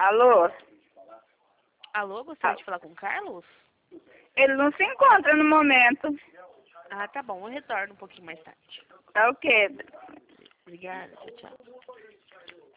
Alô? Alô, gostaria de falar com o Carlos? Ele não se encontra no momento. Ah, tá bom, eu retorno um pouquinho mais tarde. Tá ok. Obrigada, tchau, tchau.